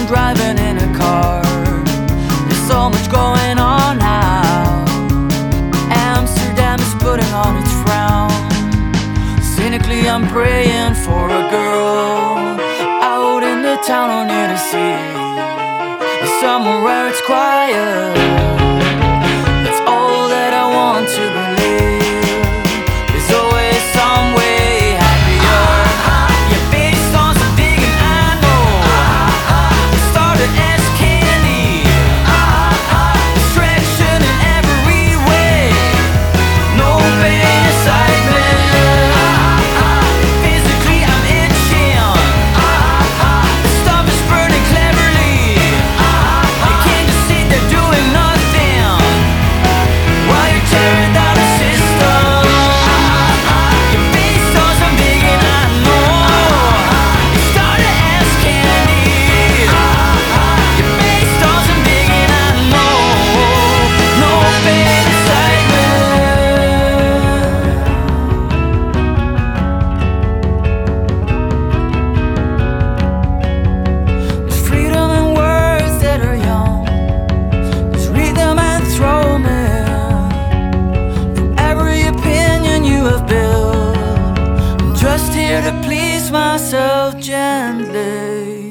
driving in a car. There's so much going on now. Amsterdam is putting on its frown. Cynically I'm praying for a girl out in the town or near the sea, somewhere where it's quiet. It's all that I want to believe. There's always some way happier. Your face on some vegan, I know. It started as candy, distraction in every way. No pain, excitement. Physically I'm itching. The stuff is burning cleverly. You can't just sit there doing nothing while you're tearing down the system. Your face does I'm big and I know. It started as candy. Your face does I'm big and I know. No pain, excitement. There's freedom in words that are young. Just read them and throw them in. From every opinion you have built, I'm just here to please myself gently.